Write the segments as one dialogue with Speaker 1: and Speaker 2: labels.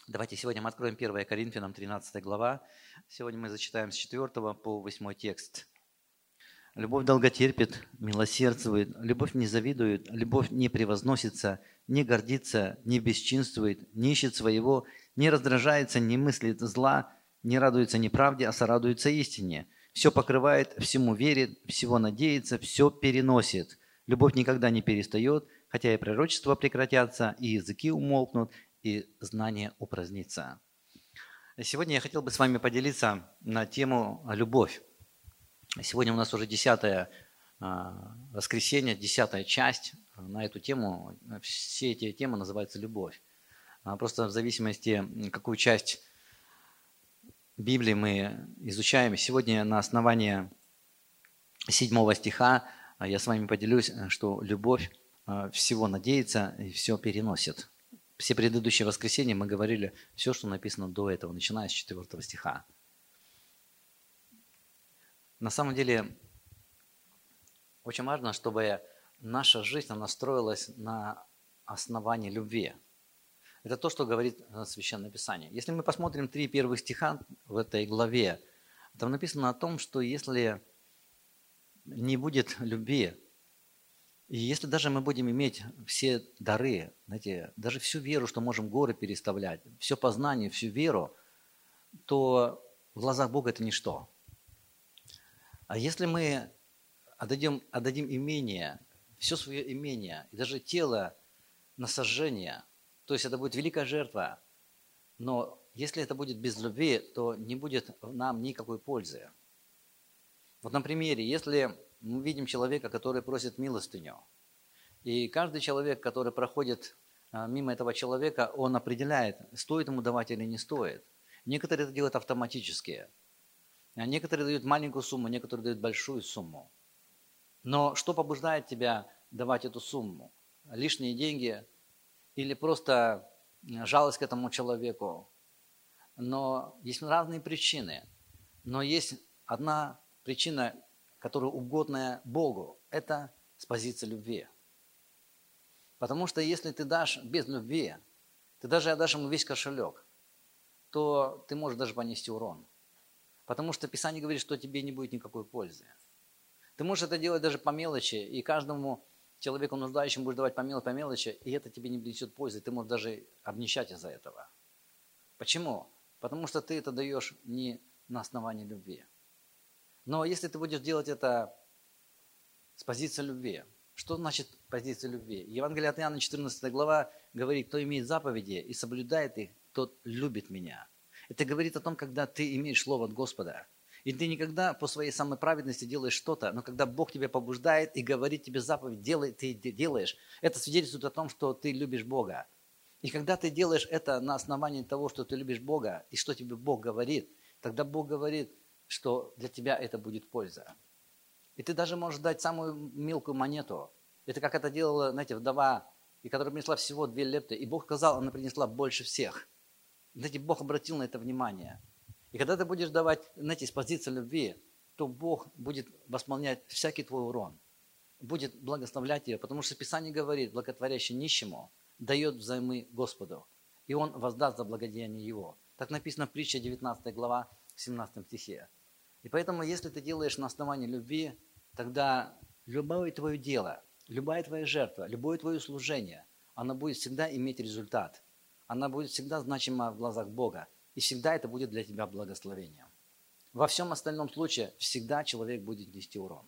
Speaker 1: Давайте сегодня мы откроем 1 Коринфянам 13 глава. Сегодня мы зачитаем с 4 по 8 текст. «Любовь долготерпит, милосердствует, любовь не завидует, любовь не превозносится, не гордится, не бесчинствует, не ищет своего, не раздражается, не мыслит зла, не радуется неправде, а сорадуется истине. Все покрывает, всему верит, всего надеется, все переносит. Любовь никогда не перестает, хотя и пророчества прекратятся, и языки умолкнут, и знание упразднится». Сегодня я хотел бы с вами поделиться на тему «Любовь». Сегодня у нас уже 10-е воскресенье, 10-я часть на эту тему. Все эти темы называются «Любовь». Просто в зависимости, какую часть Библии мы изучаем. Сегодня на основании 7 стиха я с вами поделюсь, что любовь всего надеется и все переносит. Все предыдущие воскресенья мы говорили все, что написано до этого, начиная с 4 стиха. На самом деле, очень важно, чтобы наша жизнь она строилась на основании любви. Это то, что говорит Священное Писание. Если мы посмотрим 3 первых стиха в этой главе, там написано о том, что если не будет любви, и если даже мы будем иметь все дары, знаете, даже всю веру, что можем горы переставлять, все познание, всю веру, то в глазах Бога это ничто. А если мы отдадим имение, все свое имение, и даже тело на сожжение, то есть это будет великая жертва, но если это будет без любви, то не будет нам никакой пользы. Вот на примере, если мы видим человека, который просит милостыню, и каждый человек, который проходит мимо этого человека, он определяет, стоит ему давать или не стоит. Некоторые это делают автоматически. Некоторые дают маленькую сумму, некоторые дают большую сумму. Но что побуждает тебя давать эту сумму? Лишние деньги или просто жалость к этому человеку? Но есть разные причины. Но есть одна причина, которая угодная Богу. Это с позиции любви. Потому что если ты дашь без любви, ты даже отдашь ему весь кошелек, то ты можешь даже понести урон. Потому что Писание говорит, что тебе не будет никакой пользы. Ты можешь это делать даже по мелочи, и каждому человеку нуждающему будешь давать по мелочи, и это тебе не принесет пользы. Ты можешь даже обнищать из-за этого. Почему? Потому что ты это даешь не на основании любви. Но если ты будешь делать это с позиции любви, что значит позиция любви? Евангелие от Иоанна, 14 глава, говорит, кто имеет заповеди и соблюдает их, тот любит меня. Это говорит о том, когда ты имеешь слово от Господа. И ты никогда по своей самой праведности делаешь что-то, но когда Бог тебя побуждает и говорит тебе заповедь, делай, ты делаешь, это свидетельствует о том, что ты любишь Бога. И когда ты делаешь это на основании того, что ты любишь Бога, и что тебе Бог говорит, тогда Бог говорит, что для тебя это будет польза. И ты даже можешь дать самую мелкую монету. Это как это делала, знаете, вдова, и которая принесла всего 2 лепты, и Бог сказал, она принесла больше всех. Знаете, Бог обратил на это внимание. И когда ты будешь давать, знаете, с позиции любви, то Бог будет восполнять всякий твой урон. Будет благословлять тебя, потому что Писание говорит, благотворящий нищему дает взаймы Господу, и Он воздаст за благодеяние Его. Так написано в притче 19 глава, 17 стихе. И поэтому, если ты делаешь на основании любви, тогда любое твое дело, любая твоя жертва, любое твое служение, оно будет всегда иметь результат. Она будет всегда значима в глазах Бога. И всегда это будет для тебя благословением. Во всем остальном случае всегда человек будет нести урон.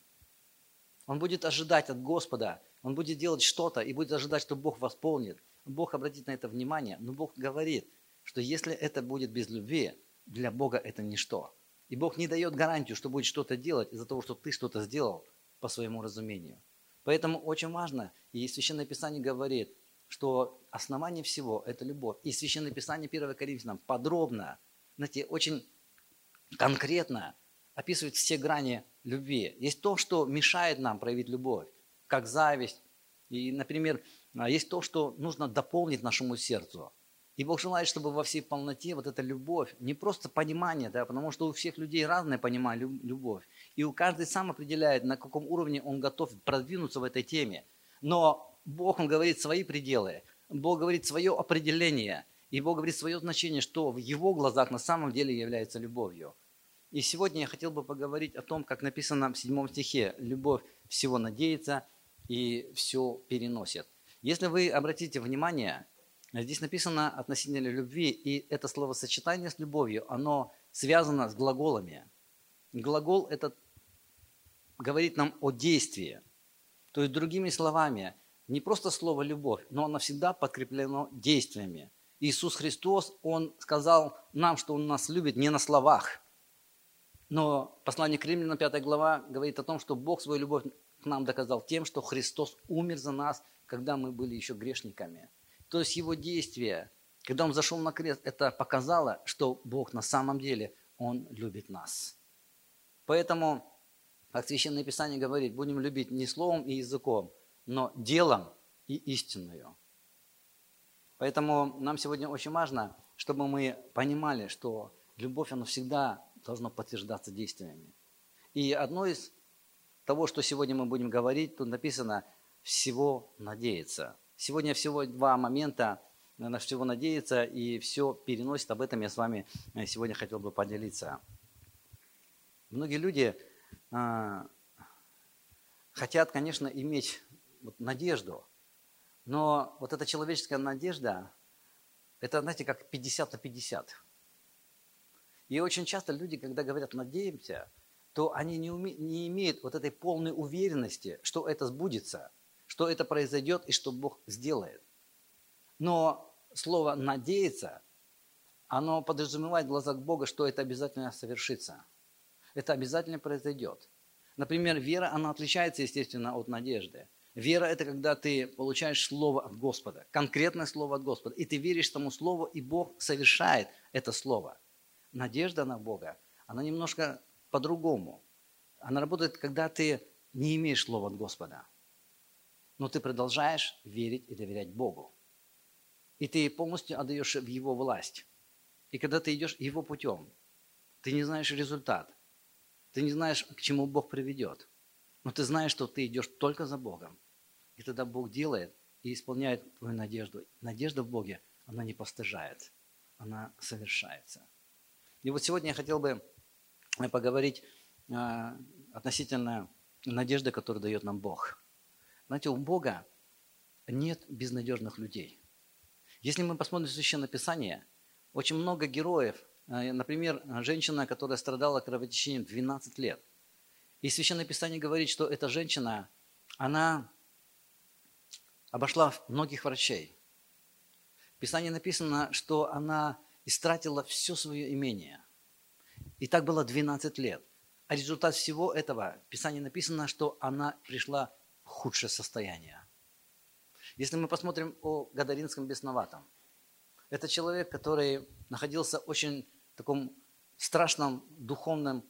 Speaker 1: Он будет ожидать от Господа, он будет делать что-то и будет ожидать, что Бог восполнит. Бог обратит на это внимание, но Бог говорит, что если это будет без любви, для Бога это ничто. И Бог не дает гарантию, что будет что-то делать из-за того, что ты что-то сделал по своему разумению. Поэтому очень важно, и Священное Писание говорит, что основание всего – это любовь. И Священное Писание 1 Коринфянам подробно, знаете, очень конкретно описывает все грани любви. Есть то, что мешает нам проявить любовь, как зависть. И, например, есть то, что нужно дополнить нашему сердцу. И Бог желает, чтобы во всей полноте вот эта любовь, не просто понимание, да, потому что у всех людей разное понимание любовь. И у каждого сам определяет, на каком уровне он готов продвинуться в этой теме. Но Бог, Он говорит свои пределы, Бог говорит свое определение. И Бог говорит свое значение, что в Его глазах на самом деле является любовью. И сегодня я хотел бы поговорить о том, как написано в 7 стихе. Любовь всего надеется и все переносит. Если вы обратите внимание, здесь написано относительно любви, и это словосочетание с любовью, оно связано с глаголами. Глагол – это говорит нам о действии. То есть, другими словами, не просто слово «любовь», но оно всегда подкреплено действиями. Иисус Христос, Он сказал нам, что Он нас любит не на словах. Но послание к Римлянам, 5 глава, говорит о том, что Бог свою любовь к нам доказал тем, что Христос умер за нас, когда мы были еще грешниками. То есть Его действие, когда Он зашел на крест, это показало, что Бог на самом деле, Он любит нас. Поэтому, как Священное Писание говорит, будем любить не словом и языком, но делом и истинную. Поэтому нам сегодня очень важно, чтобы мы понимали, что любовь, она всегда должна подтверждаться действиями. И одно из того, что сегодня мы будем говорить, тут написано «всего надеяться». Сегодня всего два момента, на всего надеяться и все переносит. Об этом я с вами сегодня хотел бы поделиться. Многие люди хотят, конечно, иметь надежду, но вот эта человеческая надежда, это, знаете, как 50 на 50. И очень часто люди, когда говорят «надеемся», то они не имеют вот этой полной уверенности, что это сбудется, что это произойдет и что Бог сделает. Но слово «надеяться», оно подразумевает в глазах Бога, что это обязательно совершится. Это обязательно произойдет. Например, вера, она отличается, естественно, от надежды. Вера – это когда ты получаешь слово от Господа, конкретное слово от Господа, и ты веришь тому слову, и Бог совершает это слово. Надежда на Бога, она немножко по-другому. Она работает, когда ты не имеешь слова от Господа, но ты продолжаешь верить и доверять Богу. И ты полностью отдаешь в Его власть. И когда ты идешь Его путем, ты не знаешь результат, ты не знаешь, к чему Бог приведет, но ты знаешь, что ты идешь только за Богом. И тогда Бог делает и исполняет твою надежду. Надежда в Боге, она не постыжает, она совершается. И вот сегодня я хотел бы поговорить относительно надежды, которую дает нам Бог. Знаете, у Бога нет безнадежных людей. Если мы посмотрим Священное Писание, очень много героев, например, женщина, которая страдала кровотечением 12 лет. И Священное Писание говорит, что эта женщина, она обошла многих врачей. В Писании написано, что она истратила все свое имение. И так было 12 лет. А результат всего этого, в Писании написано, что она пришла в худшее состояние. Если мы посмотрим о Гадаринском бесноватом, это человек, который находился в очень таком страшном духовных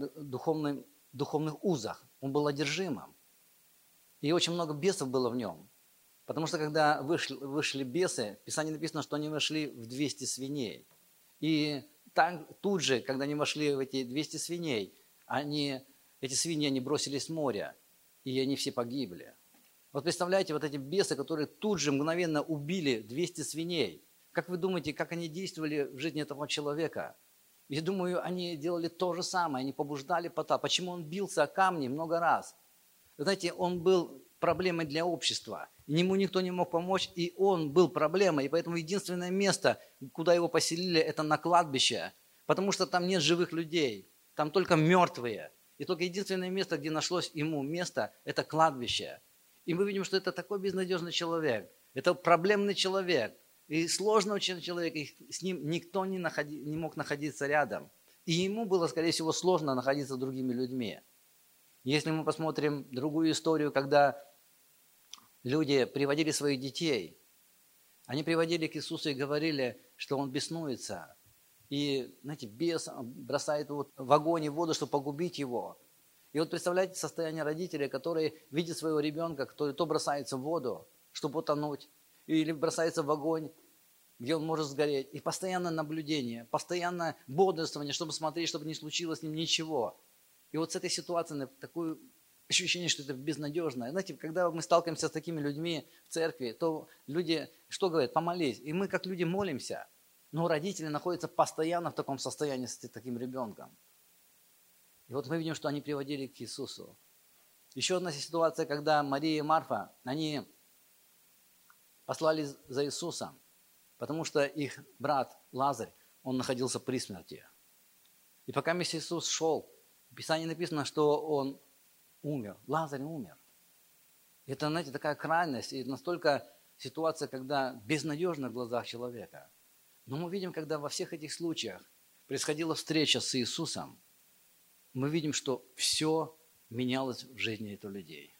Speaker 1: узах. Он был одержимым. И очень много бесов было в нем. Потому что когда вышли бесы, в Писании написано, что они вошли в 200 свиней. И тут же, когда они вошли в эти 200 свиней, эти свиньи они бросились в море, и они все погибли. Вот представляете, вот эти бесы, которые тут же мгновенно убили 200 свиней. Как вы думаете, как они действовали в жизни этого человека? Я думаю, они делали то же самое, они побуждали Потап. Почему он бился о камни много раз? Вы знаете, он был проблемой для общества. Ему никто не мог помочь, и он был проблемой. И поэтому единственное место, куда его поселили, это на кладбище. Потому что там нет живых людей, там только мертвые. И только единственное место, где нашлось ему место, это кладбище. И мы видим, что это такой безнадежный человек. Это проблемный человек. И сложный очень человек, и с ним никто не мог находиться рядом. И ему было, скорее всего, сложно находиться с другими людьми. Если мы посмотрим другую историю, когда люди приводили своих детей, они приводили к Иисусу и говорили, что он беснуется. И, знаете, бес бросает его в огонь и в воду, чтобы погубить его. И вот представляете состояние родителей, которые видят своего ребенка, который то бросается в воду, чтобы утонуть, или бросается в огонь, где он может сгореть. И постоянное наблюдение, постоянное бодрствование, чтобы смотреть, чтобы не случилось с ним ничего. И вот с этой ситуацией такое ощущение, что это безнадежно. Знаете, когда мы сталкиваемся с такими людьми в церкви, то люди что говорят? Помолись. И мы как люди молимся. Но родители находятся постоянно в таком состоянии с таким ребенком. И вот мы видим, что они приводили к Иисусу. Еще одна ситуация, когда Мария и Марфа, они послали за Иисусом, потому что их брат Лазарь, он находился при смерти. И пока Иисус шел, в Писании написано, что он умер, Лазарь умер. Это, знаете, такая крайность и настолько ситуация, когда безнадежна в глазах человека. Но мы видим, когда во всех этих случаях происходила встреча с Иисусом, мы видим, что все менялось в жизни этих людей.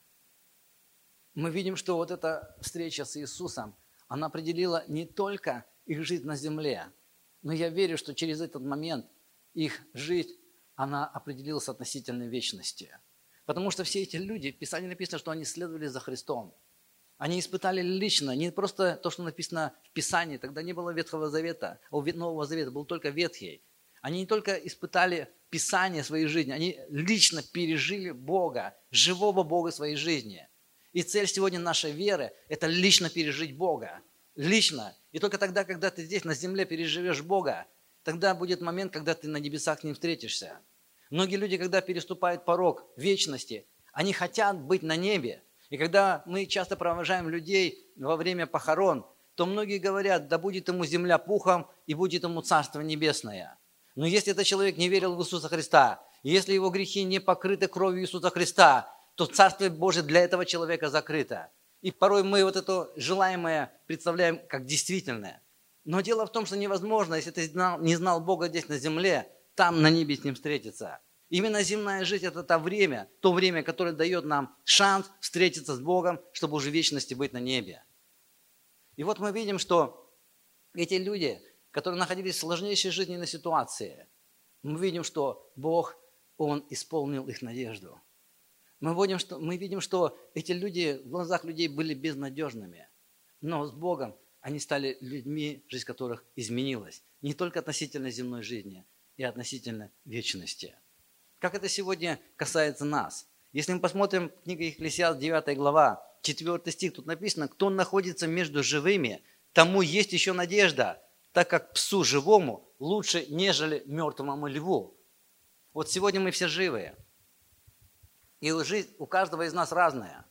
Speaker 1: Мы видим, что вот эта встреча с Иисусом, она определила не только их жизнь на земле, но я верю, что через этот момент их жизнь, она определилась относительно вечности. Потому что все эти люди, в Писании написано, что они следовали за Христом. Они испытали лично, не просто то, что написано в Писании, тогда не было Ветхого Завета, Нового Завета, был только Ветхий. Они не только испытали Писание своей жизни, они лично пережили Бога, живого Бога своей жизни. И цель сегодня нашей веры – это лично пережить Бога. Лично. И только тогда, когда ты здесь на земле переживешь Бога, тогда будет момент, когда ты на небесах с Ним встретишься. Многие люди, когда переступают порог вечности, они хотят быть на небе. И когда мы часто провожаем людей во время похорон, то многие говорят, да будет ему земля пухом и будет ему Царство Небесное. Но если этот человек не верил в Иисуса Христа, если его грехи не покрыты кровью Иисуса Христа, то Царство Божие для этого человека закрыто. И порой мы вот это желаемое представляем как действительное. Но дело в том, что невозможно, если ты не знал Бога здесь на земле, там на небе с Ним встретиться. Именно земная жизнь – это то время, которое дает нам шанс встретиться с Богом, чтобы уже в вечности быть на небе. И вот мы видим, что эти люди, которые находились в сложнейшей жизненной ситуации, мы видим, что Бог, Он исполнил их надежду. Мы видим, что эти люди в глазах людей были безнадежными, но с Богом они стали людьми, жизнь которых изменилась. Не только относительно земной жизни, и относительно вечности. Как это сегодня касается нас? Если мы посмотрим книгу Екклесиаст, 9 глава, 4 стих, тут написано, кто находится между живыми, тому есть еще надежда, так как псу живому лучше, нежели мертвому льву. Вот сегодня мы все живые. И жизнь у каждого из нас разная.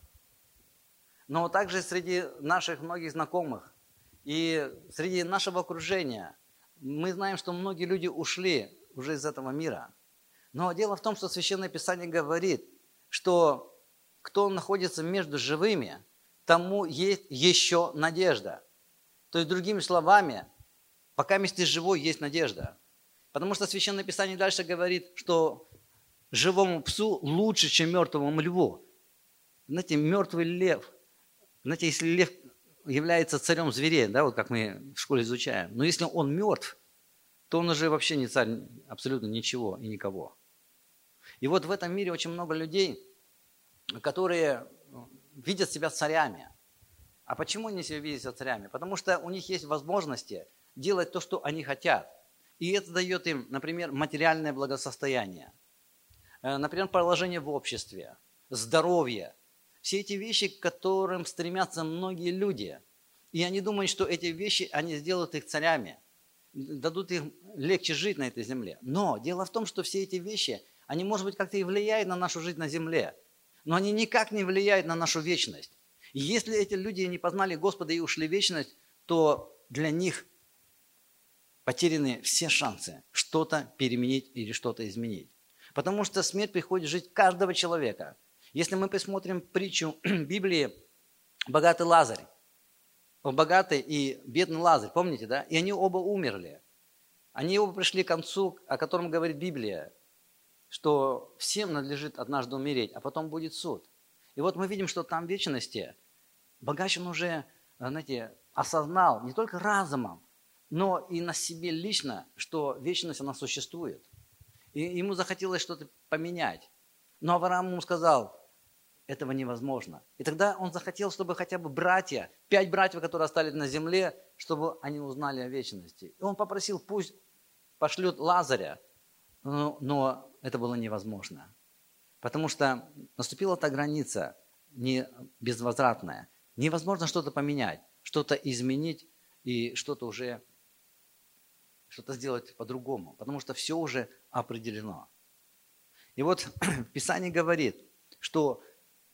Speaker 1: Но также среди наших многих знакомых и среди нашего окружения мы знаем, что многие люди ушли уже из этого мира. Но дело в том, что Священное Писание говорит, что кто находится между живыми, тому есть еще надежда. То есть, другими словами, пока ты живой, есть надежда. Потому что Священное Писание дальше говорит, что живому псу лучше, чем мертвому льву. Знаете, мертвый лев, знаете, если лев является царем зверей, да, вот как мы в школе изучаем, но если он мертв, то он уже вообще не царь абсолютно ничего и никого. И вот в этом мире очень много людей, которые видят себя царями. А почему они себя видят себя царями? Потому что у них есть возможности делать то, что они хотят. И это дает им, например, материальное благосостояние. Например, положение в обществе, здоровье. Все эти вещи, к которым стремятся многие люди. И они думают, что эти вещи, они сделают их царями, дадут им легче жить на этой земле. Но дело в том, что все эти вещи, они, может быть, как-то и влияют на нашу жизнь на земле, но они никак не влияют на нашу вечность. И если эти люди не познали Господа и ушли в вечность, то для них потеряны все шансы что-то переменить или что-то изменить. Потому что смерть приходит в жизнь каждого человека. Если мы посмотрим притчу Библии «Богатый Лазарь», богатый и бедный Лазарь, помните, да? И они оба умерли. Они оба пришли к концу, о котором говорит Библия, что всем надлежит однажды умереть, а потом будет суд. И вот мы видим, что там в вечности богач он уже, знаете, осознал не только разумом, но и на себе лично, что вечность она существует. И ему захотелось что-то поменять. Но Авраам ему сказал, этого невозможно. И тогда он захотел, чтобы хотя бы 5 братьев, которые остались на земле, чтобы они узнали о вечности. И он попросил, пусть пошлют Лазаря, но это было невозможно. Потому что наступила та граница безвозвратная. Невозможно что-то поменять, что-то изменить и что-то уже что-то сделать по-другому, потому что все уже определено. И вот Писание говорит, что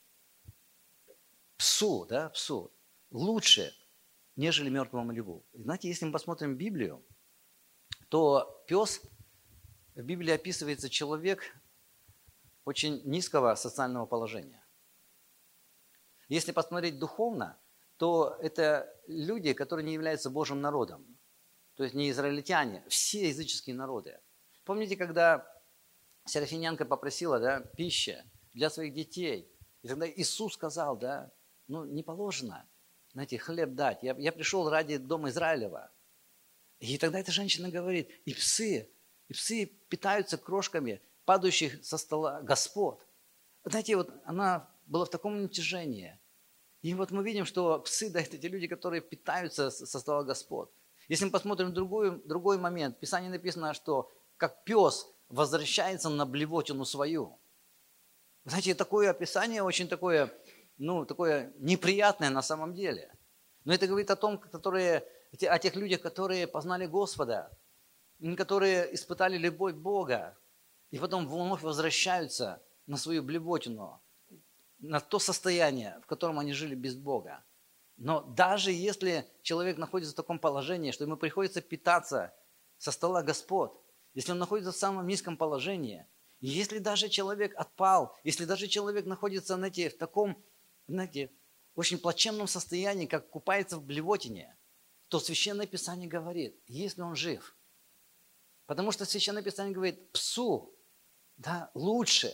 Speaker 1: псу лучше, нежели мертвому льву. Знаете, если мы посмотрим Библию, то пес, в Библии описывается человек очень низкого социального положения. Если посмотреть духовно, то это люди, которые не являются Божьим народом. То есть не израильтяне, все языческие народы. Помните, когда Серафинянка попросила пищи для своих детей, и тогда Иисус сказал, не положено, знаете, хлеб дать. Я пришел ради дома Израилева. И тогда эта женщина говорит, и псы питаются крошками, падающих со стола господ. Знаете, вот она была в таком натяжении. И вот мы видим, что псы, это те люди, которые питаются со стола господ. Если мы посмотрим другой момент, в Писании написано, что как пес возвращается на блевотину свою. Знаете, такое описание очень такое неприятное на самом деле. Но это говорит о том, о тех людях, которые познали Господа, которые испытали любовь Бога, и потом вновь возвращаются на свою блевотину, на то состояние, в котором они жили без Бога. Но даже если человек находится в таком положении, что ему приходится питаться со стола господ, если он находится в самом низком положении, и если даже человек отпал, если даже человек находится, в таком, очень плачевном состоянии, как купается в блевотине, то Священное Писание говорит, если он жив. Потому что Священное Писание говорит, псу, лучше,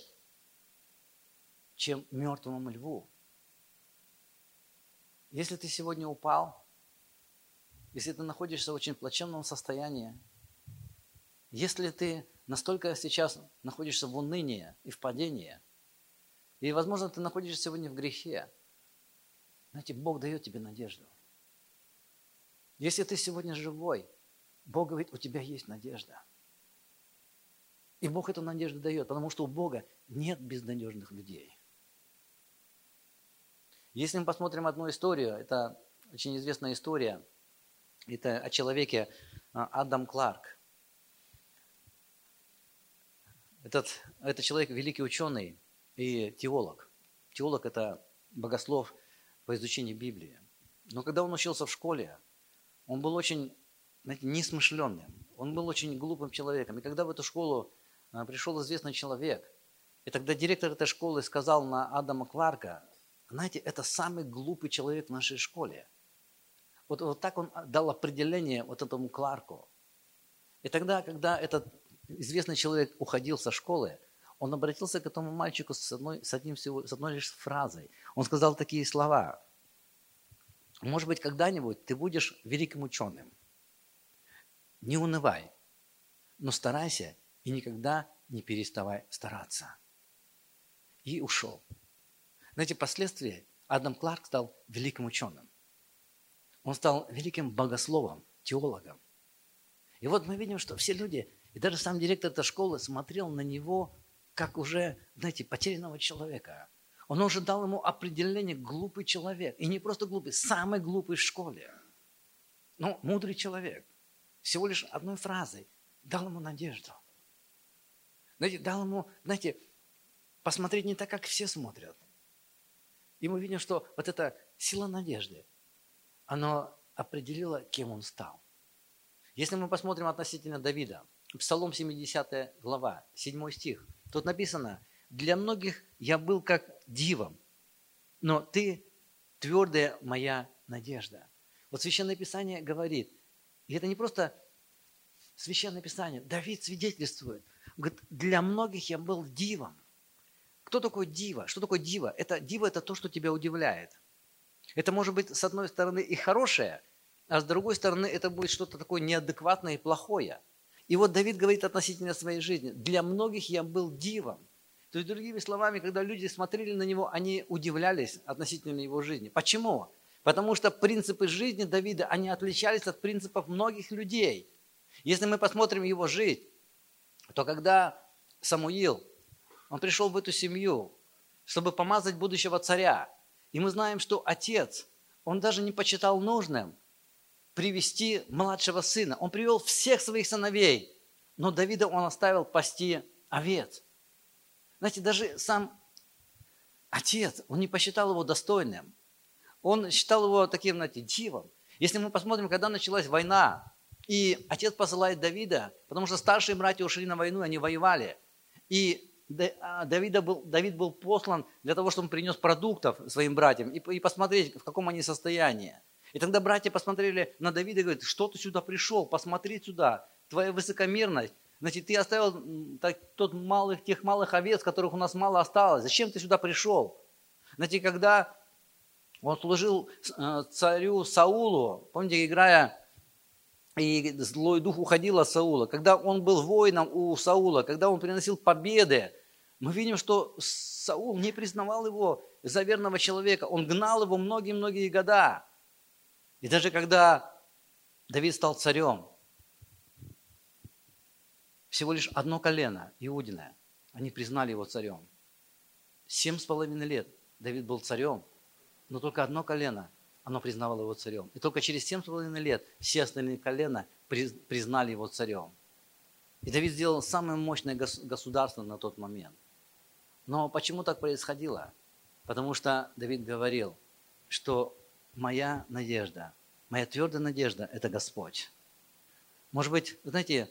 Speaker 1: чем мертвому льву. Если ты сегодня упал, если ты находишься в очень плачевном состоянии, если ты настолько сейчас находишься в унынии и в падении, и, возможно, ты находишься сегодня в грехе, знаете, Бог дает тебе надежду. Если ты сегодня живой, Бог говорит, у тебя есть надежда. И Бог эту надежду дает, потому что у Бога нет безнадежных людей. Если мы посмотрим одну историю, это очень известная история, это о человеке Адам Кларк. Этот человек великий ученый и теолог. Теолог – это богослов по изучению Библии. Но когда он учился в школе, он был очень, несмышленным, он был очень глупым человеком. И когда в эту школу пришел известный человек, и тогда директор этой школы сказал на Адама Кларка, знаете, это самый глупый человек в нашей школе. Вот так он дал определение вот этому Кларку. И тогда, когда этот известный человек уходил со школы, он обратился к этому мальчику с одной лишь фразой. Он сказал такие слова. Может быть, когда-нибудь ты будешь великим ученым. Не унывай, но старайся и никогда не переставай стараться. И ушел. Знаете, впоследствии Адам Кларк стал великим ученым. Он стал великим богословом, теологом. И вот мы видим, что все люди, и даже сам директор этой школы смотрел на него, как уже, потерянного человека. Он уже дал ему определение «глупый человек». И не просто глупый, самый глупый в школе. Но мудрый человек. Всего лишь одной фразой дал ему надежду. Дал ему, посмотреть не так, как все смотрят. И мы видим, что вот эта сила надежды, она определила, кем он стал. Если мы посмотрим относительно Давида, Псалом 70 глава, 7 стих, тут написано, «Для многих я был как дивом, но ты твердая моя надежда». Вот Священное Писание говорит, и это не просто Священное Писание, Давид свидетельствует, говорит, для многих я был дивом. Кто такой дива? Что такое дива? Дива – это то, что тебя удивляет. Это может быть, с одной стороны, и хорошее, а с другой стороны, это будет что-то такое неадекватное и плохое. И вот Давид говорит относительно своей жизни. Для многих я был дивом. То есть, другими словами, когда люди смотрели на него, они удивлялись относительно его жизни. Почему? Потому что принципы жизни Давида, они отличались от принципов многих людей. Если мы посмотрим его жизнь, то когда Самуил, он пришел в эту семью, чтобы помазать будущего царя, и мы знаем, что отец, он даже не почитал нужным привести младшего сына. Он привел всех своих сыновей, но Давида он оставил пасти овец. Знаете, даже сам отец, он не посчитал его достойным. Он считал его таким, знаете, дивом. Если мы посмотрим, когда началась война, и отец посылает Давида, потому что старшие братья ушли на войну, они воевали. И Давид был послан для того, чтобы он принес продуктов своим братьям и посмотреть, в каком они состоянии. И тогда братья посмотрели на Давида и говорят: что ты сюда пришел, посмотри сюда, твоя высокомерность. Значит, ты оставил тех малых овец, которых у нас мало осталось. Зачем ты сюда пришел? Знаете, когда он служил царю Саулу, помните, играя, и злой дух уходил от Саула. Когда он был воином у Саула, когда он приносил победы, мы видим, что Саул не признавал его за верного человека. Он гнал его многие-многие года. И даже когда Давид стал царем, всего лишь одно колено, Иудиное, они признали его царем. 7,5 лет Давид был царем, но только одно колено, оно признавало его царем. И только через 7,5 лет все остальные колена признали его царем. И Давид сделал самое мощное государство на тот момент. Но почему так происходило? Потому что Давид говорил, что моя надежда, моя твердая надежда – это Господь. Может быть, вы знаете,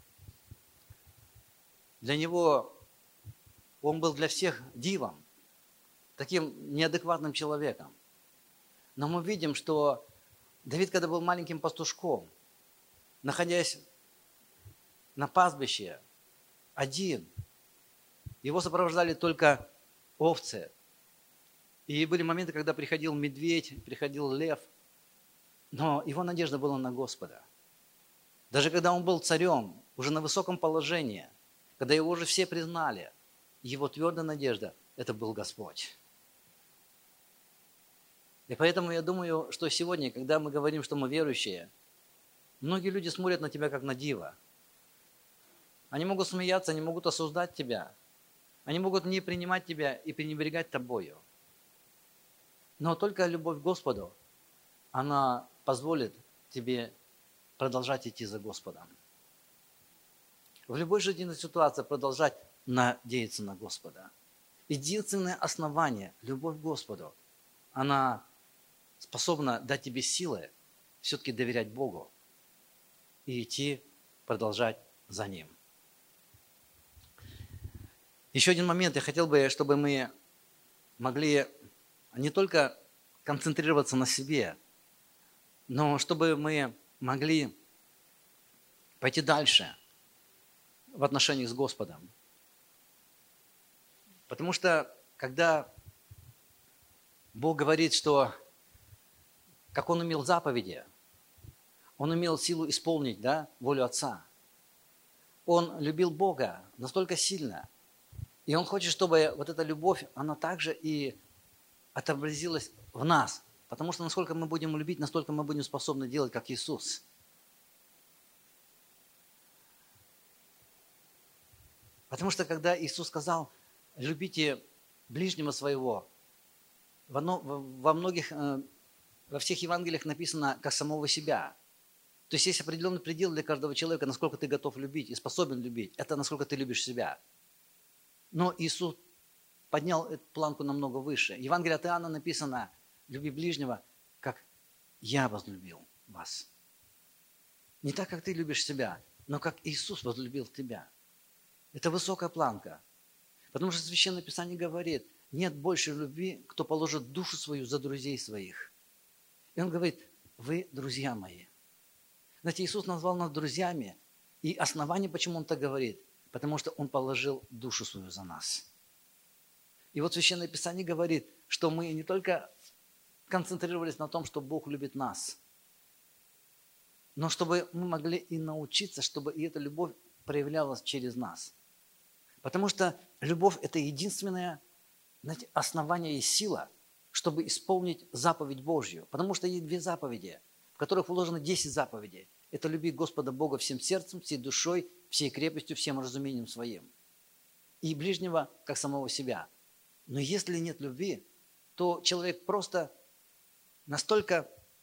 Speaker 1: для него он был для всех дивом, таким неадекватным человеком. Но мы видим, что Давид, когда был маленьким пастушком, находясь на пастбище один, его сопровождали только овцы. И были моменты, когда приходил медведь, приходил лев, но его надежда была на Господа. Даже когда он был царем, уже на высоком положении, когда его уже все признали, его твердая надежда – это был Господь. И поэтому я думаю, что сегодня, когда мы говорим, что мы верующие, многие люди смотрят на тебя как на дива. Они могут смеяться, они могут осуждать тебя. Они могут не принимать тебя и пренебрегать тобою. Но только любовь к Господу, она позволит тебе продолжать идти за Господом. В любой жизненной ситуации продолжать надеяться на Господа. Единственное основание, любовь к Господу, она способна дать тебе силы все-таки доверять Богу и идти, продолжать за Ним. Еще один момент, я хотел бы, чтобы мы могли не только концентрироваться на себе, но чтобы мы могли пойти дальше в отношениях с Господом. Потому что, когда Бог говорит, что как Он имел заповеди, Он имел силу исполнить, волю Отца. Он любил Бога настолько сильно, и Он хочет, чтобы вот эта любовь, она также и отобразилась в нас. Потому что насколько мы будем любить, настолько мы будем способны делать, как Иисус. Потому что когда Иисус сказал: любите ближнего своего, во всех Евангелиях написано как самого себя. То есть есть определенный предел для каждого человека, насколько ты готов любить и способен любить. Это насколько ты любишь себя. Но Иисус поднял эту планку намного выше. В Евангелии от Иоанна написано: люби ближнего, как я возлюбил вас. Не так, как ты любишь себя, но как Иисус возлюбил тебя. Это высокая планка. Потому что Священное Писание говорит: нет больше любви, кто положит душу свою за друзей своих. И Он говорит: вы друзья мои. Знаете, Иисус назвал нас друзьями. И основание, почему Он так говорит, потому что Он положил душу свою за нас. И вот Священное Писание говорит, что мы не только концентрировались на том, что Бог любит нас, но чтобы мы могли и научиться, чтобы и эта любовь проявлялась через нас. Потому что любовь – это единственное, знаете, основание и сила, чтобы исполнить заповедь Божью. Потому что есть 2 заповеди, в которых вложено 10 заповедей. Это люби Господа Бога всем сердцем, всей душой, всей крепостью, всем разумением своим. И ближнего, как самого себя. Но если нет любви, то человек просто настолько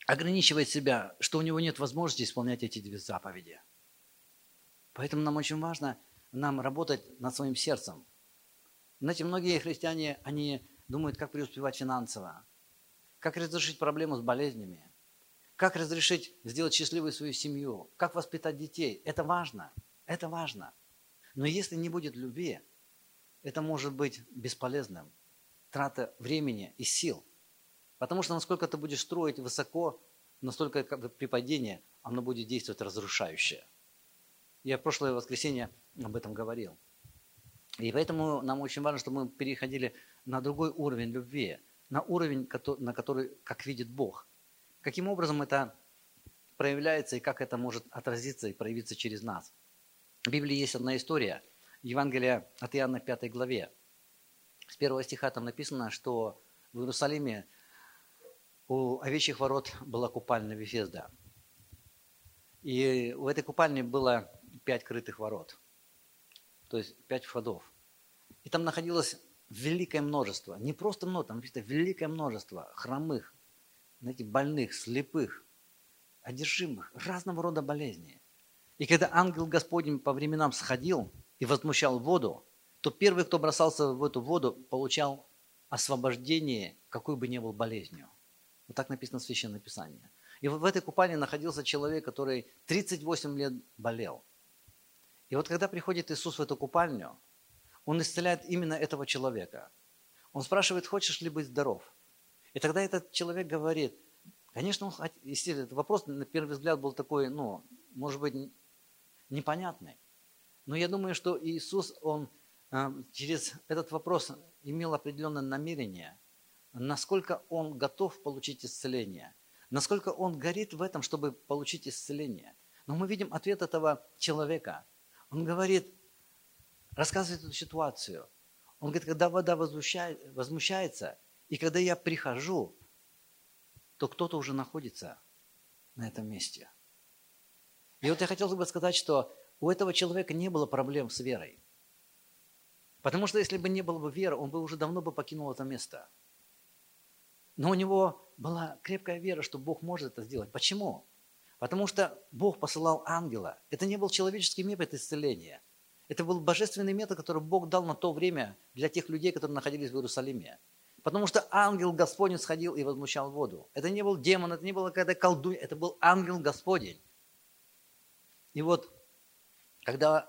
Speaker 1: ограничивает себя, что у него нет возможности исполнять эти 2 заповеди. Поэтому нам очень важно нам работать над своим сердцем. Знаете, многие христиане, они думают, как преуспевать финансово, как разрешить проблему с болезнями, как разрешить сделать счастливой свою семью, как воспитать детей. Это важно, это важно. Но если не будет любви, это может быть бесполезным, трата времени и сил. Потому что насколько ты будешь строить высоко, настолько при падении оно будет действовать разрушающе. Я в прошлое воскресенье об этом говорил. И поэтому нам очень важно, чтобы мы переходили на другой уровень любви, на уровень, на который, как видит Бог. Каким образом это проявляется и как это может отразиться и проявиться через нас. В Библии есть одна история, Евангелие от Иоанна в 5 главе. С 1 стиха там написано, что в Иерусалиме у овечьих ворот была купальня Вифезда. И у этой купальни было 5 крытых ворот, то есть 5 входов. И там находилось великое множество, не просто много, там написано великое множество хромых, знаете, больных, слепых, одержимых, разного рода болезней. И когда ангел Господень по временам сходил и возмущал воду, то первый, кто бросался в эту воду, получал освобождение, какой бы ни был болезнью. Вот так написано в Священном Писании. И в этой купальне находился человек, который 38 лет болел. И вот когда приходит Иисус в эту купальню, Он исцеляет именно этого человека. Он спрашивает, хочешь ли быть здоров? И тогда этот человек говорит, конечно, естественно, этот вопрос на первый взгляд был такой, может быть, непонятный. Но я думаю, что Иисус, Он через этот вопрос имел определенное намерение, насколько Он готов получить исцеление, насколько Он горит в этом, чтобы получить исцеление. Но мы видим ответ этого человека. Он говорит, рассказывает эту ситуацию. Он говорит, когда вода возмущается, и когда я прихожу, то кто-то уже находится на этом месте. И вот я хотел бы сказать, что у этого человека не было проблем с верой. Потому что если бы не было бы веры, он бы уже давно бы покинул это место. Но у него была крепкая вера, что Бог может это сделать. Почему? Потому что Бог посылал ангела. Это не был человеческий метод исцеления. Это был божественный метод, который Бог дал на то время для тех людей, которые находились в Иерусалиме. Потому что ангел Господень сходил и возмущал воду. Это не был демон, это не была какая-то колдунья, это был ангел Господень. И вот, когда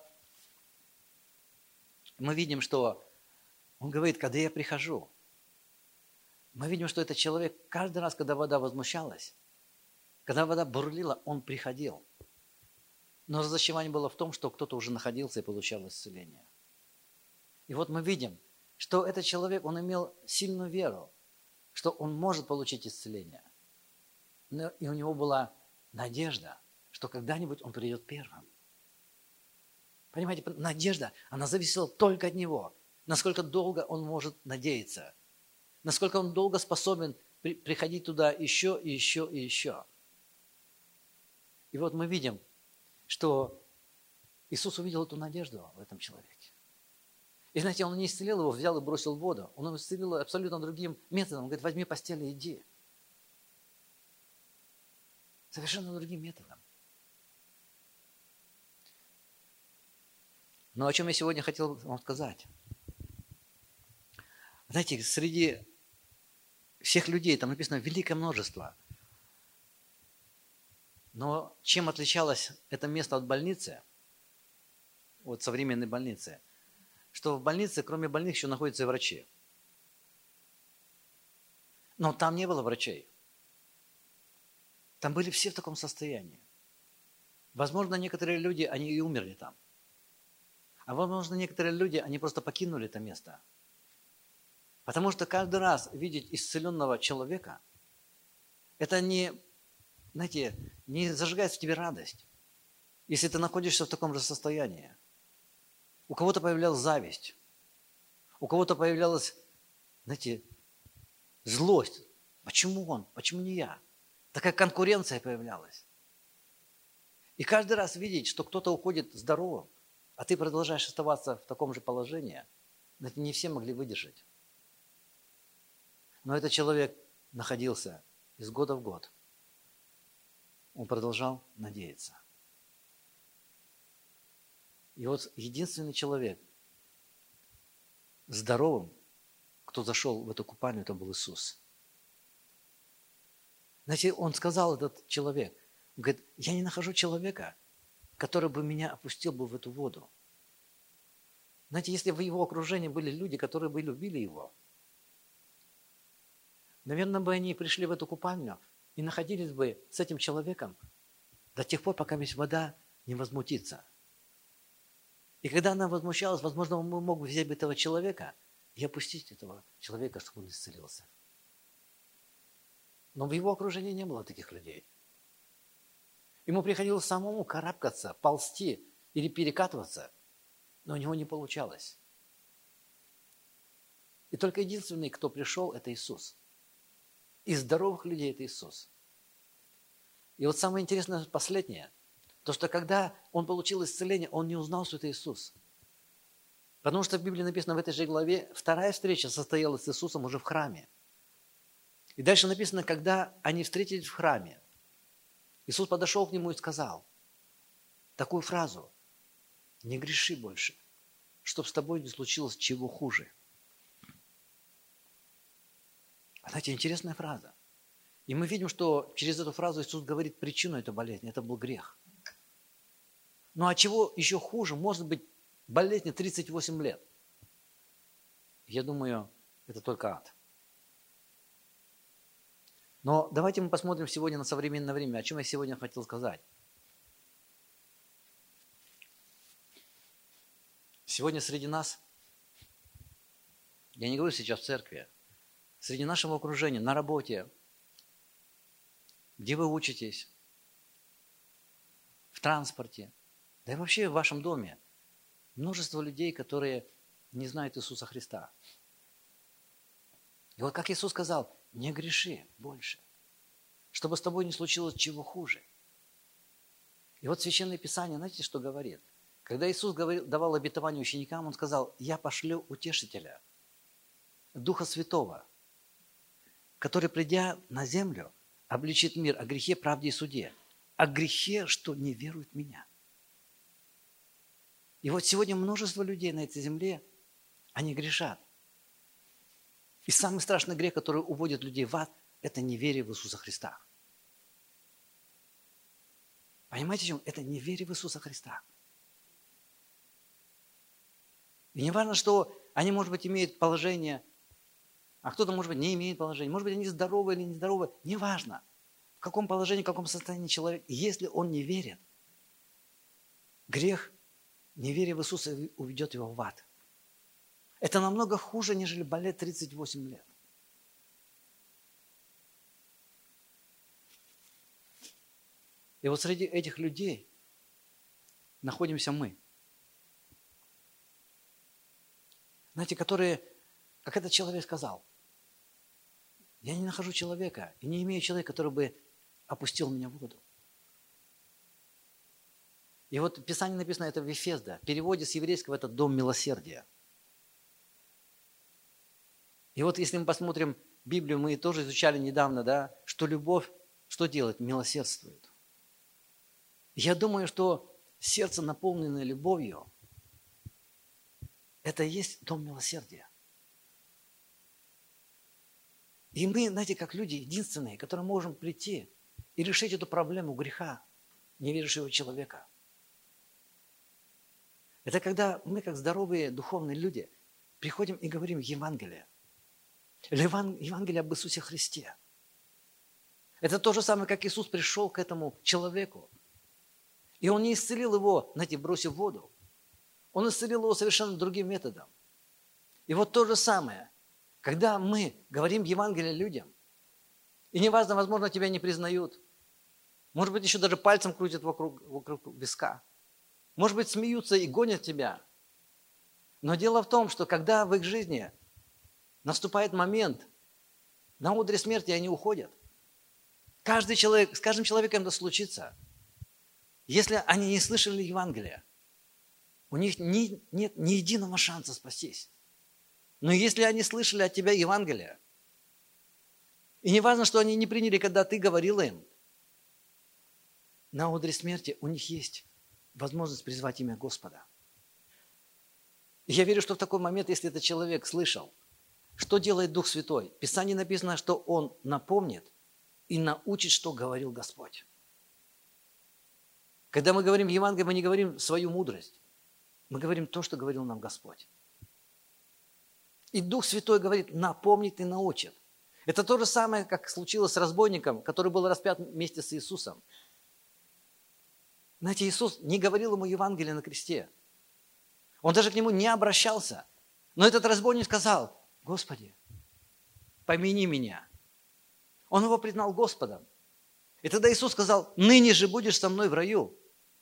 Speaker 1: мы видим, что он говорит, когда я прихожу, мы видим, что этот человек каждый раз, когда вода возмущалась, когда вода бурлила, он приходил. Но разочарование было в том, что кто-то уже находился и получал исцеление. И вот мы видим, что этот человек, он имел сильную веру, что он может получить исцеление. И у него была надежда, что когда-нибудь он придет первым. Понимаете, надежда, она зависела только от него. Насколько долго он может надеяться. Насколько он долго способен приходить туда еще и еще и еще. И вот мы видим, что Иисус увидел эту надежду в этом человеке. И знаете, он не исцелил его, взял и бросил в воду. Он его исцелил абсолютно другим методом. Он говорит, возьми постель и иди. Совершенно другим методом. Но о чем я сегодня хотел вам сказать. Знаете, среди всех людей, там написано великое множество. Но чем отличалось это место от больницы, от современной больницы, что в больнице, кроме больных, еще находятся и врачи. Но там не было врачей. Там были все в таком состоянии. Возможно, некоторые люди, они и умерли там. А возможно, некоторые люди, они просто покинули это место. Потому что каждый раз видеть исцеленного человека, это не, знаете, не зажигает в тебе радость, если ты находишься в таком же состоянии. У кого-то появлялась зависть, у кого-то появлялась, знаете, злость. Почему он? Почему не я? Такая конкуренция появлялась. И каждый раз видеть, что кто-то уходит здоровым, а ты продолжаешь оставаться в таком же положении, знаете, не все могли выдержать. Но этот человек находился из года в год. он продолжал надеяться. И вот единственный человек здоровым, кто зашел в эту купальню, это был Иисус. Знаете, он сказал, этот человек, он говорит, я не нахожу человека, который бы меня опустил бы в эту воду. Знаете, если в его окружении были люди, которые бы любили его, наверное, бы они пришли в эту купальню и находились бы с этим человеком до тех пор, пока весь вода не возмутится. И когда она возмущалась, возможно, мы мог бы взять бы этого человека и опустить этого человека, чтобы он исцелился. Но в его окружении не было таких людей. Ему приходилось самому карабкаться, ползти или перекатываться, но у него не получалось. И только единственный, кто пришел, это Иисус. Из здоровых людей это Иисус. И вот самое интересное последнее, то, что когда он получил исцеление, он не узнал, что это Иисус. Потому что в Библии написано в этой же главе, вторая встреча состоялась с Иисусом уже в храме. И дальше написано, когда они встретились в храме, Иисус подошел к нему и сказал такую фразу: «Не греши больше, чтобы с тобой не случилось чего хуже». Знаете, интересная фраза. И мы видим, что через эту фразу Иисус говорит причину этой болезни. Это был грех. Ну а чего еще хуже? Может быть, болезни 38 лет. Я думаю, это только ад. Но давайте мы посмотрим сегодня на современное время. О чем я сегодня хотел сказать. Сегодня среди нас, я не говорю сейчас в церкви, среди нашего окружения, на работе, где вы учитесь, в транспорте, да и вообще в вашем доме, множество людей, которые не знают Иисуса Христа. И вот как Иисус сказал, не греши больше, чтобы с тобой не случилось чего хуже. И вот Священное Писание, знаете, что говорит? Когда Иисус давал обетование ученикам, Он сказал, я пошлю утешителя, Духа Святого, который, придя на землю, обличит мир о грехе, правде и суде. О грехе, что не верует в меня. И вот сегодня множество людей на этой земле, они грешат. И самый страшный грех, который уводит людей в ад, это неверие в Иисуса Христа. Понимаете, в чем? Это неверие в Иисуса Христа. И не важно, что они, может быть, имеют положение, а кто-то, может быть, не имеет положения. Может быть, они здоровы или нездоровы. Неважно, в каком положении, в каком состоянии человек. Если он не верит, грех, неверие в Иисуса уведет его в ад. Это намного хуже, нежели болеть 38 лет. И вот среди этих людей находимся мы. Знаете, которые, как этот человек сказал, я не нахожу человека и не имею человека, который бы опустил меня в воду. И вот в Писании написано, это Вифезда. В переводе с еврейского это дом милосердия. И вот если мы посмотрим Библию, мы тоже изучали недавно, да, что любовь, что делает? Милосердствует. Я думаю, что сердце, наполненное любовью, это и есть дом милосердия. И мы, знаете, как люди единственные, которые можем прийти и решить эту проблему греха неверующего человека. Это когда мы, как здоровые духовные люди, приходим и говорим Евангелие. Или Евангелие об Иисусе Христе. Это то же самое, как Иисус пришел к этому человеку. И Он не исцелил его, знаете, бросив в воду. Он исцелил его совершенно другим методом. И вот то же самое, когда мы говорим Евангелие людям, и неважно, возможно, тебя не признают, может быть, еще даже пальцем крутят вокруг виска, может быть, смеются и гонят тебя. Но дело в том, что когда в их жизни наступает момент, на одре смерти они уходят. Каждый человек, с каждым человеком это случится. Если они не слышали Евангелия, у них нет ни единого шанса спастись. Но если они слышали от тебя Евангелие, и не важно, что они не приняли, когда ты говорил им, на одре смерти у них есть возможность призвать имя Господа. И я верю, что в такой момент, если этот человек слышал, что делает Дух Святой? В Писании написано, что Он напомнит и научит, что говорил Господь. Когда мы говорим Евангелие, мы не говорим свою мудрость. Мы говорим то, что говорил нам Господь. И Дух Святой говорит, напомнит и научит. Это то же самое, как случилось с разбойником, который был распят вместе с Иисусом. Знаете, Иисус не говорил ему Евангелие на кресте. Он даже к нему не обращался. Но этот разбойник сказал, Господи, помяни меня. Он его признал Господом. И тогда Иисус сказал, ныне же будешь со мной в раю.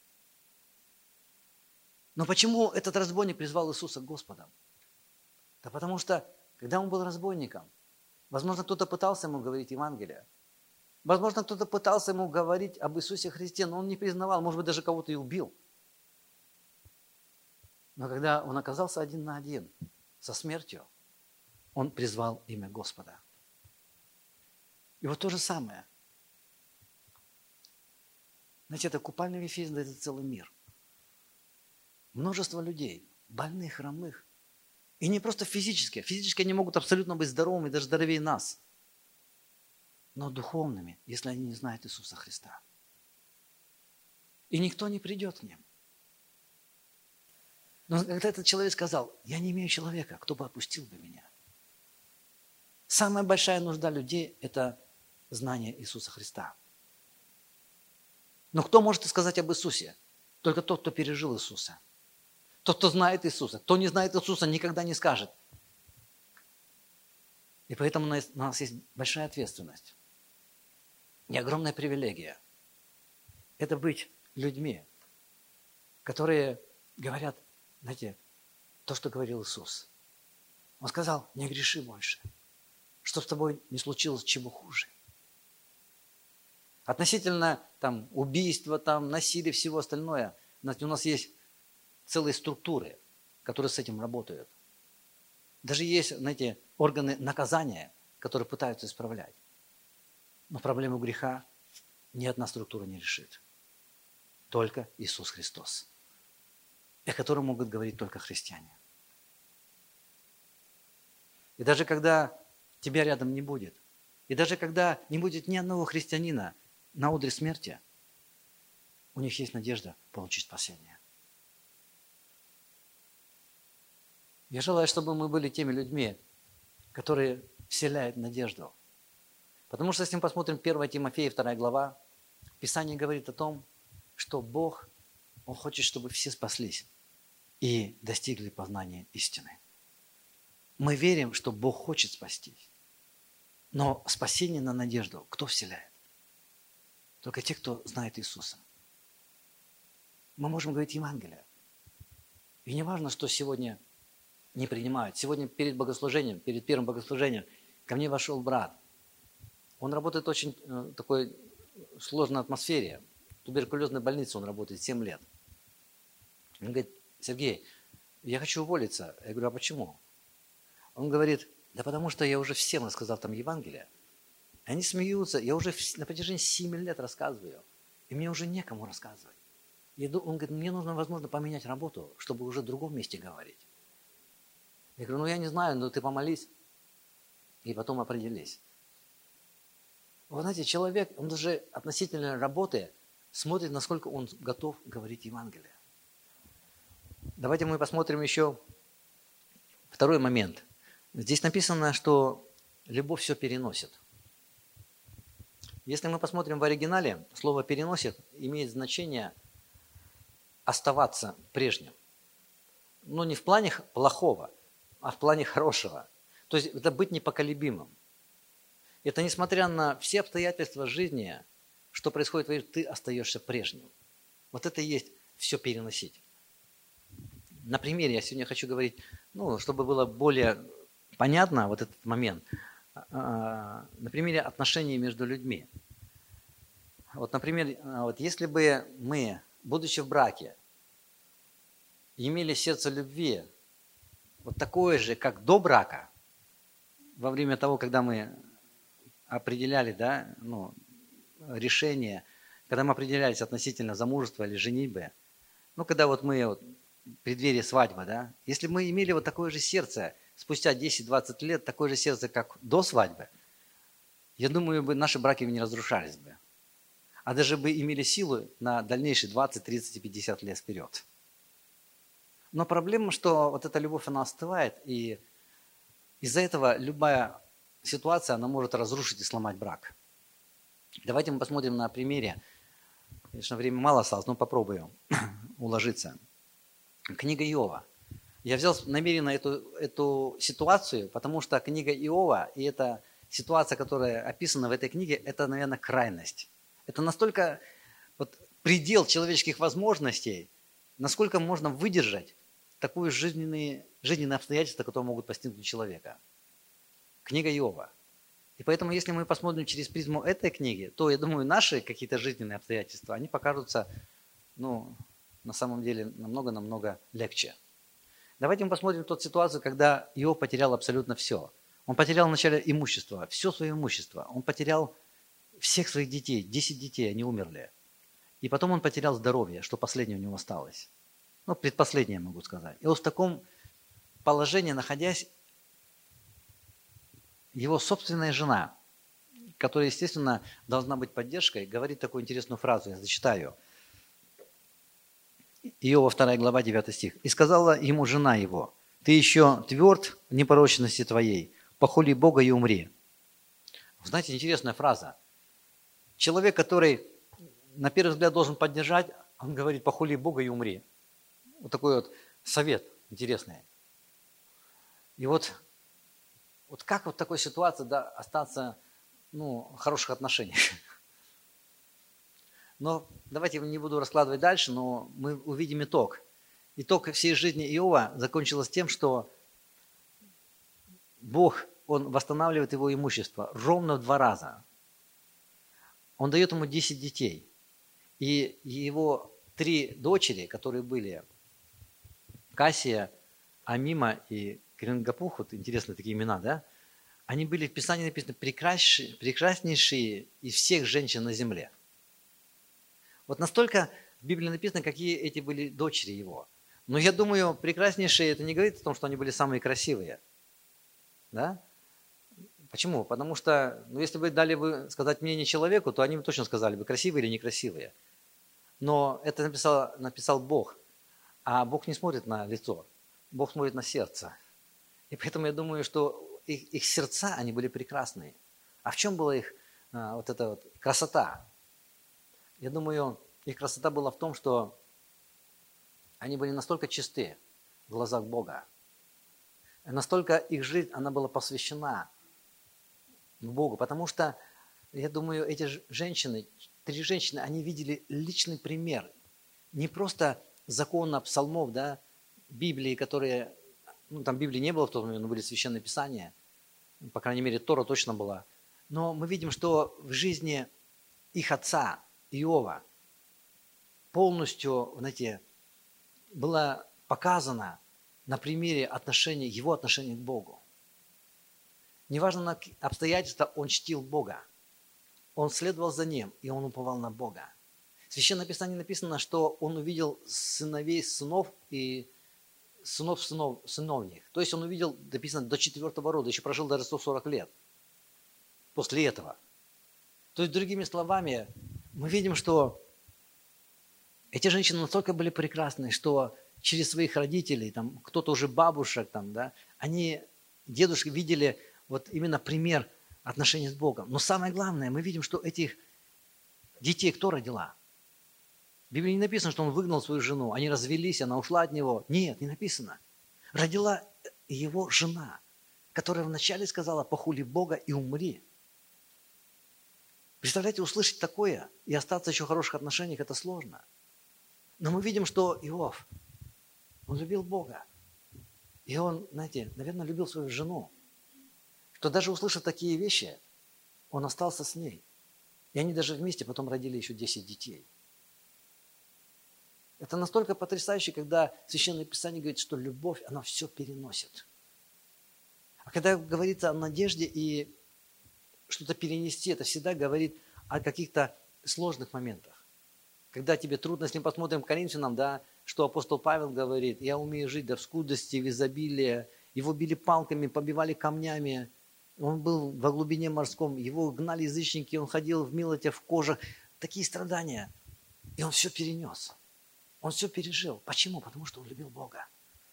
Speaker 1: Но почему этот разбойник призвал Иисуса Господом? Да потому что, когда он был разбойником, возможно, кто-то пытался ему говорить Евангелие. Возможно, кто-то пытался ему говорить об Иисусе Христе, но он не признавал, может быть, даже кого-то и убил. Но когда он оказался один на один со смертью, он призвал имя Господа. И вот то же самое. Знаете, это купальный Вифизм, это целый мир. Множество людей, больных, хромых. И не просто физически. Физически они могут абсолютно быть здоровыми, даже здоровее нас. Но духовными, если они не знают Иисуса Христа. И никто не придет к ним. Но когда этот человек сказал, я не имею человека, кто бы отпустил бы меня. Самая большая нужда людей – это знание Иисуса Христа. Но кто может сказать об Иисусе? Только тот, кто пережил Иисуса. Тот, кто знает Иисуса. Кто не знает Иисуса, никогда не скажет. И поэтому у нас есть большая ответственность. И огромная привилегия. Это быть людьми, которые говорят, знаете, то, что говорил Иисус. Он сказал, не греши больше, чтобы с тобой не случилось чего хуже. Относительно убийства, насилия, всего остальное, знаете, у нас есть целые структуры, которые с этим работают. Даже есть, знаете, органы наказания, которые пытаются исправлять. Но проблему греха ни одна структура не решит. Только Иисус Христос, о котором могут говорить только христиане. И даже когда тебя рядом не будет, и даже когда не будет ни одного христианина на одре смерти, у них есть надежда получить спасение. Я желаю, чтобы мы были теми людьми, которые вселяют надежду. Потому что, если мы посмотрим 1 Тимофея, 2 глава, Писание говорит о том, что Бог, Он хочет, чтобы все спаслись и достигли познания истины. Мы верим, что Бог хочет спасти. Но спасение на надежду кто вселяет? Только те, кто знает Иисуса. Мы можем говорить Евангелие. И не важно, что сегодня не принимают. Сегодня перед богослужением, перед первым богослужением, ко мне вошел брат. Он работает в очень такой сложной атмосфере. В туберкулезной больнице он работает 7 лет. Он говорит, Сергей, я хочу уволиться. Я говорю, а почему? Он говорит, да потому что я уже всем рассказал там Евангелие. Они смеются, я уже на протяжении 7 лет рассказываю. И мне уже некому рассказывать. Он говорит, мне нужно, возможно, поменять работу, чтобы уже в другом месте говорить. Я говорю, я не знаю, но ты помолись, и потом определись. Вы знаете, человек, он даже относительно работы смотрит, насколько он готов говорить Евангелие. Давайте мы посмотрим еще второй момент. Здесь написано, что любовь все переносит. Если мы посмотрим в оригинале, слово «переносит» имеет значение оставаться прежним. Но не в плане плохого, а в плане хорошего. То есть это быть непоколебимым. Это несмотря на все обстоятельства жизни, что происходит в мире, ты остаешься прежним. Вот это и есть все переносить. На примере я сегодня хочу говорить, чтобы было более понятно вот этот момент, на примере отношений между людьми. Вот, например, если бы мы, будучи в браке, имели сердце любви, вот такое же, как до брака, во время того, когда мы определяли решение когда мы определялись относительно замужества или женитьбы, ну, когда вот мы вот в преддверии свадьбы, да, если бы мы имели вот такое же сердце спустя 10-20 лет, такое же сердце, как до свадьбы, я думаю, бы наши браки не разрушались бы, а даже бы имели силу на дальнейшие 20, 30 и 50 лет вперед. Но проблема, что вот эта любовь, она остывает, и из-за этого любая ситуация, она может разрушить и сломать брак. Давайте мы посмотрим на примере. Конечно, времени мало осталось, но попробую уложиться. Книга Иова. Я взял намеренно эту ситуацию, потому что книга Иова и эта ситуация, которая описана в этой книге, это, наверное, крайность. Это настолько вот предел человеческих возможностей, насколько можно выдержать такое жизненные обстоятельства, которые могут постигнуть человека. Книга Иова. И поэтому, если мы посмотрим через призму этой книги, то, я думаю, наши какие-то жизненные обстоятельства, они покажутся, ну, на самом деле, намного-намного легче. Давайте мы посмотрим ту ситуацию, когда Иов потерял абсолютно все. Он потерял вначале имущество, все свое имущество. Он потерял всех своих детей, 10 детей, они умерли. И потом он потерял здоровье, что последнее у него осталось. Ну, предпоследнее, могу сказать. И вот в таком положении, находясь, его собственная жена, которая, естественно, должна быть поддержкой, говорит такую интересную фразу, я зачитаю. Иова 2 глава, 9 стих. «И сказала ему жена его, ты еще тверд в непорочности твоей, похули Бога и умри». Знаете, интересная фраза. Человек, который на первый взгляд должен поддержать, он говорит, похули Бога и умри. Вот такой вот совет интересный. И вот как вот в такой ситуации, да, остаться, ну, в хороших отношениях? Но давайте я не буду раскладывать дальше, но мы увидим итог. Итог всей жизни Иова закончилось тем, что Бог, Он восстанавливает его имущество ровно в 2 раза. Он дает ему 10 детей. И его 3 дочери, которые были, Кассия, Амима и Крингапух, вот интересные такие имена, да? Они были в Писании написаны прекраснейшие из всех женщин на земле. Вот настолько в Библии написано, какие эти были дочери его. Но я думаю, прекраснейшие, это не говорит о том, что они были самые красивые. Да? Почему? Потому что, ну, если бы дали бы сказать мнение человеку, то они бы точно сказали бы, красивые или некрасивые. Но это написал Бог. А Бог не смотрит на лицо. Бог смотрит на сердце. И поэтому я думаю, что их сердца, они были прекрасные. А в чем была их вот эта вот красота? Я думаю, их красота была в том, что они были настолько чисты в глазах Бога. Настолько их жизнь, она была посвящена Богу. Потому что, я думаю, эти женщины, 3 женщины, они видели личный пример. Не просто закона псалмов, да, Библии, которые, ну, там Библии не было в тот момент, но были священные писания. По крайней мере, Тора точно была. Но мы видим, что в жизни их отца, Иова, полностью, знаете, было показано на примере его отношения к Богу. Неважно на обстоятельства, он чтил Бога. Он следовал за Ним, и он уповал на Бога. В Священном Писании написано, что он увидел сыновей сынов и сынов сыновних. То есть он увидел, написано, до 4-го рода, еще прожил даже 140 лет после этого. То есть, другими словами, мы видим, что эти женщины настолько были прекрасны, что через своих родителей, там, кто-то уже бабушек, там, да, дедушки видели вот именно пример отношений с Богом. Но самое главное, мы видим, что этих детей кто родила? В Библии не написано, что он выгнал свою жену, они развелись, она ушла от него. Нет, не написано. Родила его жена, которая вначале сказала, похули Бога и умри. Представляете, услышать такое и остаться еще в хороших отношениях, это сложно. Но мы видим, что Иов, он любил Бога. И он, знаете, наверное, любил свою жену. Что даже услышав такие вещи, он остался с ней. И они даже вместе потом родили еще 10 детей. Это настолько потрясающе, когда Священное Писание говорит, что любовь, она все переносит. А когда говорится о надежде и что-то перенести, это всегда говорит о каких-то сложных моментах. Когда тебе трудно, если мы посмотрим к Коринфянам, да, что апостол Павел говорит: «Я умею жить да в скудости, в изобилии». Его били палками, побивали камнями. Он был во глубине морском, его гнали язычники, он ходил в милоте, в кожах. Такие страдания. И он все перенес. Он все пережил. Почему? Потому что он любил Бога.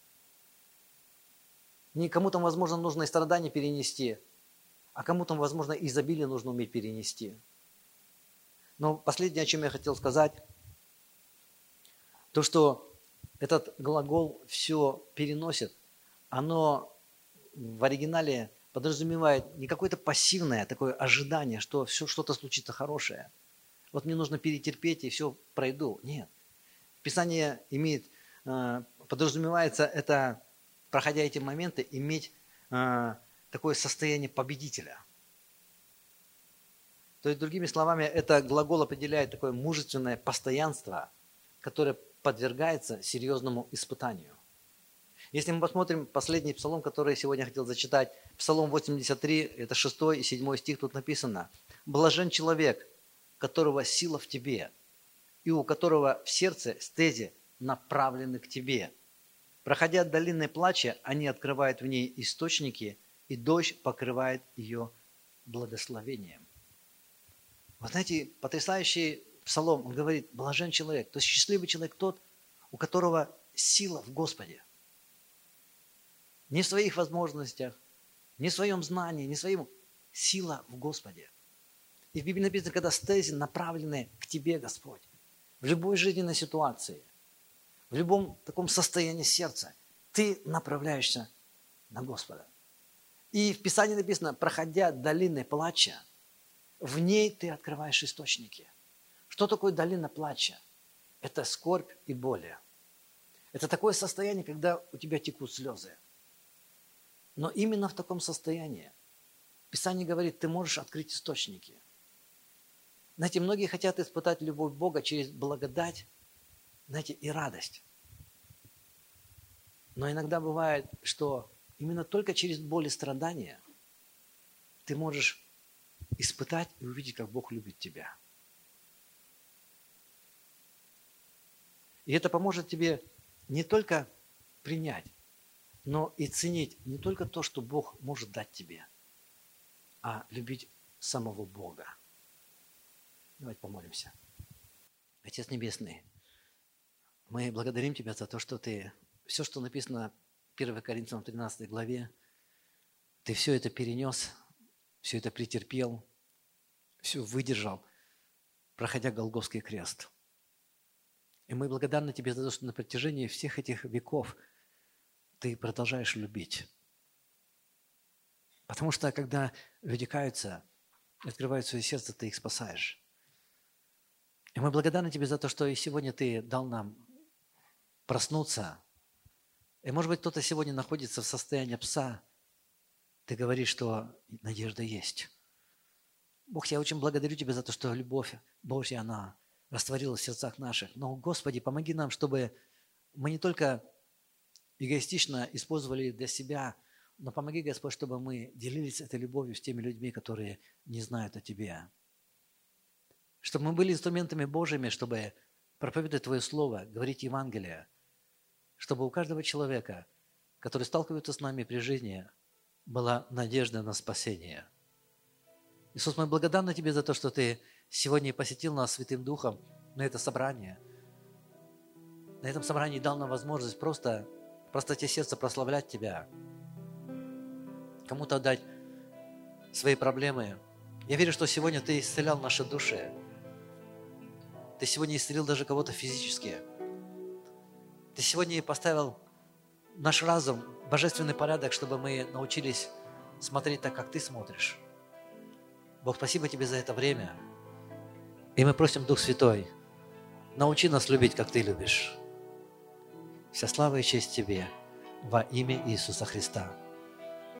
Speaker 1: Не кому-то, возможно, нужно и страдания перенести, а кому-то, возможно, изобилие нужно уметь перенести. Но последнее, о чем я хотел сказать, то, что этот глагол «все переносит», оно в оригинале подразумевает не какое-то пассивное такое ожидание, что все что-то случится хорошее. Вот мне нужно перетерпеть и все пройду. Нет. Писание имеет, подразумевается это, проходя эти моменты, иметь такое состояние победителя. То есть, другими словами, это глагол определяет такое мужественное постоянство, которое подвергается серьезному испытанию. Если мы посмотрим последний псалом, который я сегодня хотел зачитать, Псалом 83, это 6 и 7 стих, тут написано: «Блажен человек, которого сила в тебе, и у которого в сердце стези направлены к тебе. Проходя долиной плача, они открывают в ней источники, и дождь покрывает ее благословением». Вы знаете, потрясающий псалом, он говорит: блажен человек, то есть счастливый человек тот, у которого сила в Господе. Не в своих возможностях, не в своем знании, не в своем... Сила в Господе. И в Библии написано, когда стези направлены к тебе, Господь, в любой жизненной ситуации, в любом таком состоянии сердца, ты направляешься на Господа. И в Писании написано: проходя долиной плача, в ней ты открываешь источники. Что такое долина плача? Это скорбь и боли. Это такое состояние, когда у тебя текут слезы. Но именно в таком состоянии Писание говорит, ты можешь открыть источники. Знаете, многие хотят испытать любовь Бога через благодать, знаете, и радость. Но иногда бывает, что именно только через боль и страдания ты можешь испытать и увидеть, как Бог любит тебя. И это поможет тебе не только принять, но и ценить не только то, что Бог может дать тебе, а любить самого Бога. Давайте помолимся. Отец Небесный, мы благодарим Тебя за то, что Ты, все, что написано в 1 Коринфянам 13 главе, Ты все это перенес, все это претерпел, все выдержал, проходя Голгофский крест. И мы благодарны Тебе за то, что на протяжении всех этих веков Ты продолжаешь любить. Потому что, когда люди каются, открывают свое сердце, Ты их спасаешь. И мы благодарны Тебе за то, что и сегодня Ты дал нам проснуться. И, может быть, кто-то сегодня находится в состоянии пса. Ты говоришь, что надежда есть. Бог, я очень благодарю Тебя за то, что любовь Божья, она растворилась в сердцах наших. Но, Господи, помоги нам, чтобы мы не только эгоистично использовали для себя, но помоги, Господь, чтобы мы делились этой любовью с теми людьми, которые не знают о Тебе. Чтобы мы были инструментами Божьими, чтобы проповедовать Твое Слово, говорить Евангелие, чтобы у каждого человека, который сталкивается с нами при жизни, была надежда на спасение. Иисус, мы благодарны Тебе за то, что Ты сегодня посетил нас Святым Духом на это собрание. На этом собрании дал нам возможность просто в простоте сердца прославлять Тебя, кому-то отдать свои проблемы. Я верю, что сегодня Ты исцелял наши души. Ты сегодня исцелил даже кого-то физически. Ты сегодня поставил наш разум в божественный порядок, чтобы мы научились смотреть так, как Ты смотришь. Бог, спасибо Тебе за это время. И мы просим, Дух Святой, научи нас любить, как Ты любишь. Вся слава и честь Тебе во имя Иисуса Христа.